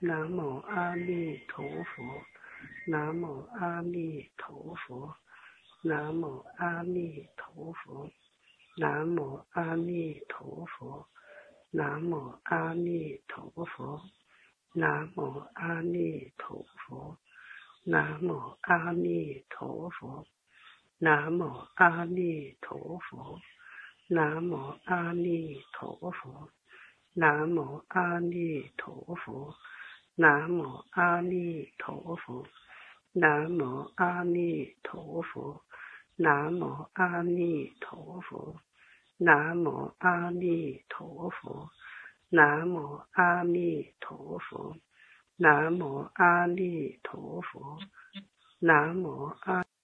南无阿弥陀佛，南无阿弥陀佛，南无阿弥陀佛，南无阿弥陀佛，南无阿弥陀佛，南无阿弥陀佛，南无阿弥陀佛，南无阿弥陀佛，南无阿弥陀佛，南无阿弥陀佛，南无阿弥陀佛，南无阿弥陀佛，南无阿弥陀佛，南无阿弥陀佛，南无阿弥陀佛，南无阿弥陀佛，南无阿